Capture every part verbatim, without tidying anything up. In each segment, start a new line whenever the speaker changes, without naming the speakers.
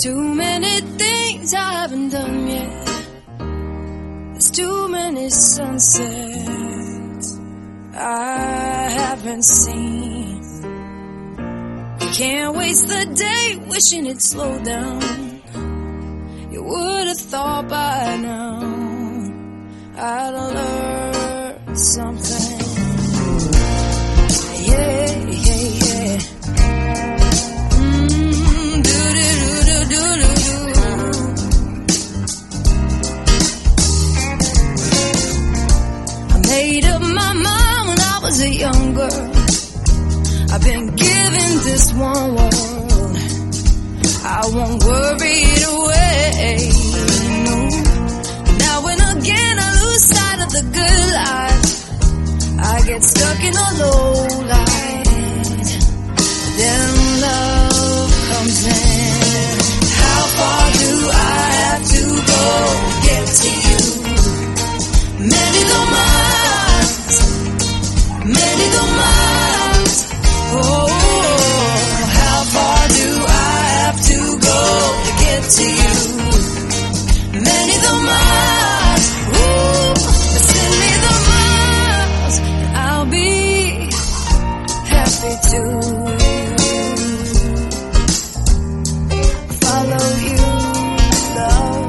too many things I haven't done yet. There's too many sunsets I haven't seen. You can't waste the day wishing it'd slow down. You would have thought by now I'd learned something. Yeah, yeah, yeah. Mm, do do do do do do. I made up my mind when I was a young girl. I've been given this one world. I won't worry it away. No. Now and again I lose sight of the good life. I get stuck in a low light. Then love comes in. How far do I have to go to get to you? Many the miles, many the miles. Oh, how far do I have to go to get to you? Many the miles. Ooh, send me the miles, and I'll be happy to follow you, love.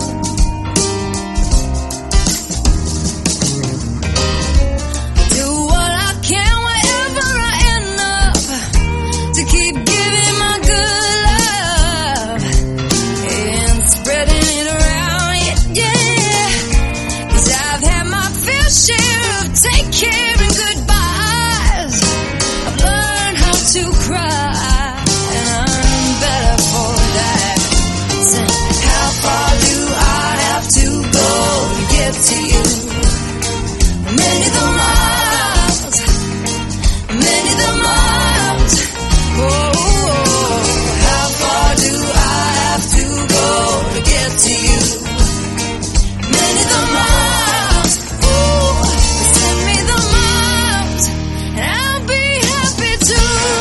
Do what I can wherever I end up to keep giving my good love and spreading it around, yeah, yeah. 'Cause I've had my fair share of take care and goodbyes. I've learned how to cry, and I'm better for that. So how far do I have to go to get to you? Many the miles, many the miles. Oh, how far do I have to go to get to you? Many the miles. Ooh, send me the miles, and I'll be happy to.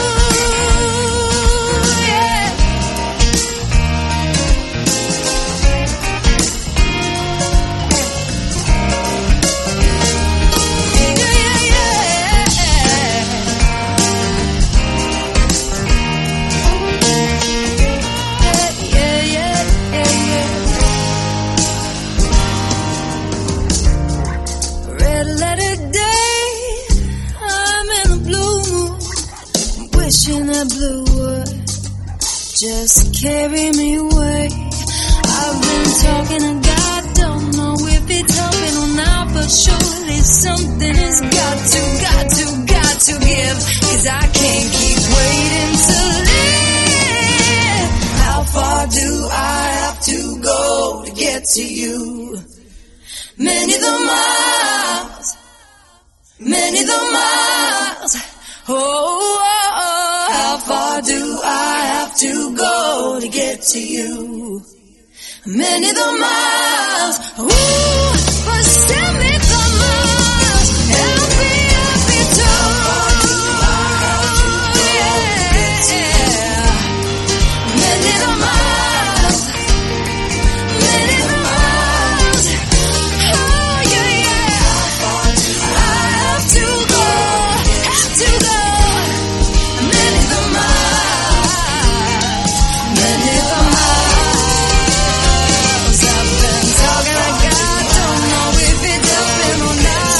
Yeah. Yeah, yeah, yeah. Yeah, yeah, yeah, yeah. Red letter day, I'm in a blue mood, wishing that blue would just carry me away. I've been talking to God, don't know if it's helping or not, but surely something has got to, got to, got to give, 'cause I can't keep waiting to live. How far do I have to go to get to you? Many the miles, many the miles. Oh, oh, oh, how far do I have to go to get to you? Many the miles. Ooh, but send me the miles, and I'll be happy to. Yeah, many the miles, many the miles. Oh yeah, yeah. I have to go, have to go. Many the miles, many the miles. I've been talking to God, don't know if it's helping or not.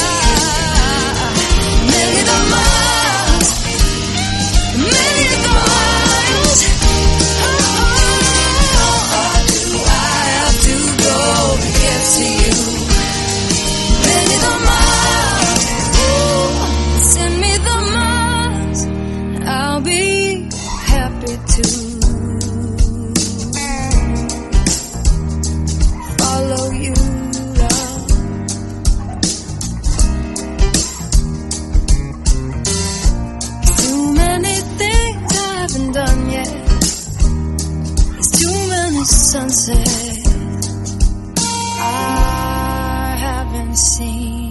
Many the miles, many the miles. Oh, how far do I have to go to get to you? Many the miles. Ooh, send me the miles, I'll be happy to follow you, love. Too many things I haven't done yet. There's too many sunsets I haven't seen.